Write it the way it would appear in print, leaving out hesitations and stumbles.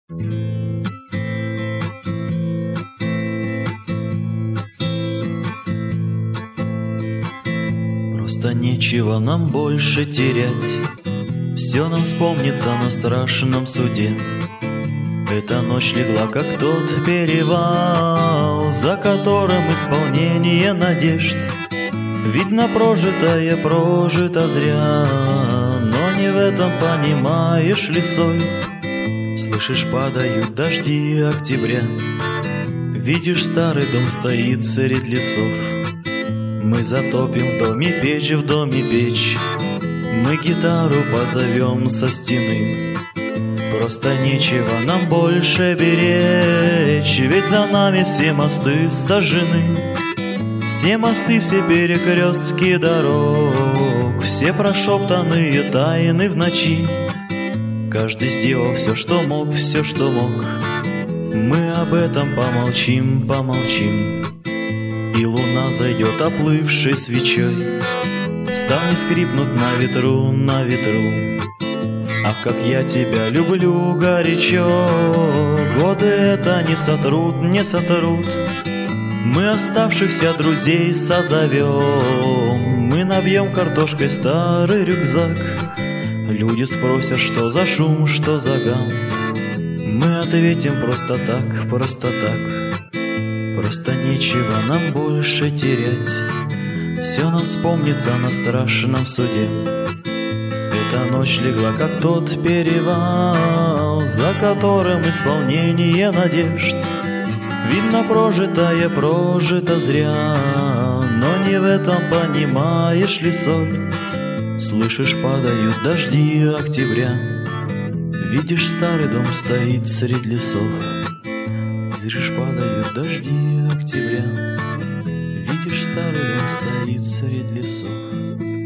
Просто нечего нам больше терять, все нам вспомнится на страшном суде. Эта ночь легла, как тот перевал, за которым исполнение надежд. Ведь на прожитое прожито зря, но не в этом, понимаешь ли, соль. Слышишь, падают дожди октября, видишь, старый дом стоит средь лесов. Мы затопим в доме печь, мы гитару позовем со стены. Просто нечего нам больше беречь, ведь за нами все мосты сожжены. Все мосты, все перекрестки дорог, все прошептанные тайны в ночи. Каждый сделал все, что мог, все, что мог. Мы об этом помолчим, помолчим. И луна зайдет оплывшей свечой, ставни скрипнут на ветру, на ветру. Ах, как я тебя люблю горячо, годы это не сотрут, не сотрут. Мы оставшихся друзей созовем, мы набьем картошкой старый рюкзак. Люди спросят, что за шум, что за гам. Мы ответим просто так, просто так. Просто нечего нам больше терять, все нам вспомнится на страшном суде. Эта ночь легла, как тот перевал, за которым исполнение надежд. Видно, прожитое прожито зря, но не в этом, понимаешь ли, соль. Слышишь, падают дожди октября, видишь, старый дом стоит средь лесов. Слышишь, падают дожди октября, видишь, старый дом стоит средь лесов.